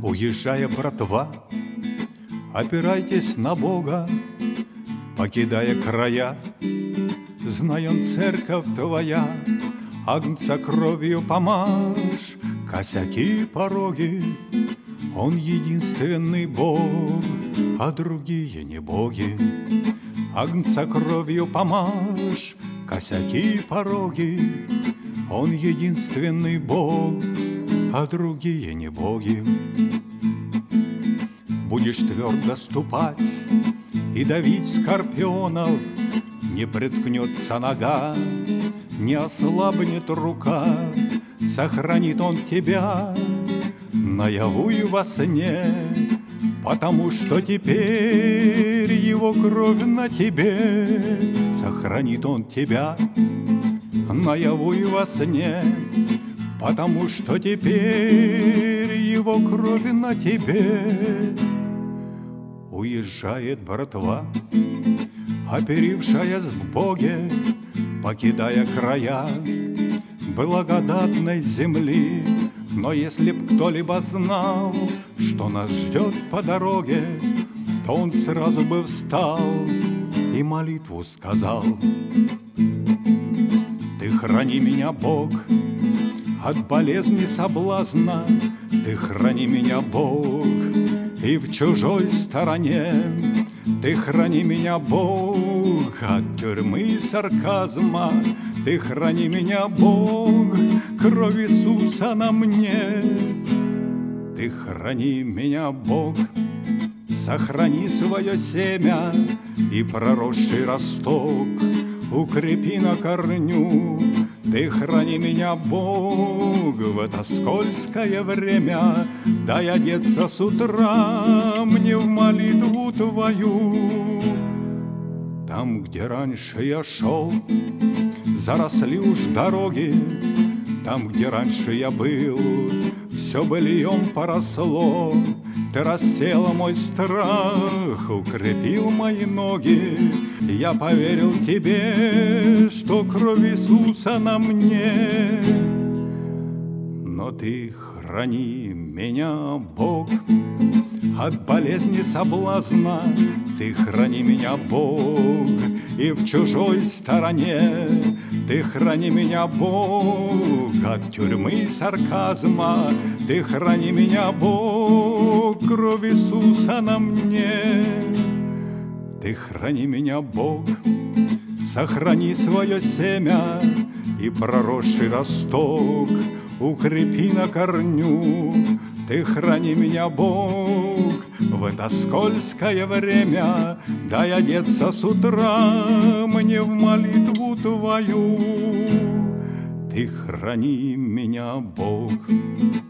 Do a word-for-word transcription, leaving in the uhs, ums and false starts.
Уезжая, братва, опирайтесь на Бога, покидая края. Знаем, церковь твоя, агнца кровью помажь, косяки, пороги. Он единственный Бог, а другие не боги. Агнца кровью помажь, косяки, пороги. Он единственный Бог, а другие не боги. Будешь твердо ступать и давить скорпионов, не приткнется нога, не ослабнет рука, сохранит он тебя наяву и во сне, потому что теперь его кровь на тебе. Сохранит он тебя наяву и во сне, потому что теперь его кровь на тебе. Уезжает братва, оперившаяся в Боге, покидая края благодатной земли. Но если б кто-либо знал, что нас ждет по дороге, то он сразу бы встал и молитву сказал. Ты храни меня, Бог, от болезни соблазна. Ты храни меня, Бог, и в чужой стороне. Ты храни меня, Бог, от тюрьмы и сарказма. Ты храни меня, Бог, кровь Иисуса на мне. Ты храни меня, Бог, сохрани свое семя и проросший росток укрепи на корню. Ты храни меня, Бог, в это скользкое время. Дай одеться с утра мне в молитву твою. Там, где раньше я шел, заросли уж дороги. Там, где раньше я был, все быльем поросло. Ты рассеяла мой страх, укрепил мои ноги. Я поверил тебе, что кровь Иисуса на мне. Но ты храни меня, Бог, от болезни соблазна. Ты храни меня, Бог, и в чужой стороне. Ты храни меня, Бог, от тюрьмы и сарказма. Ты храни меня, Бог, кровь Иисуса на мне. Ты храни меня, Бог, сохрани свое семя и проросший росток укрепи на корню. Ты храни меня, Бог, в это скользкое время. Дай одеться с утра мне в молитву твою. Ты храни меня, Бог.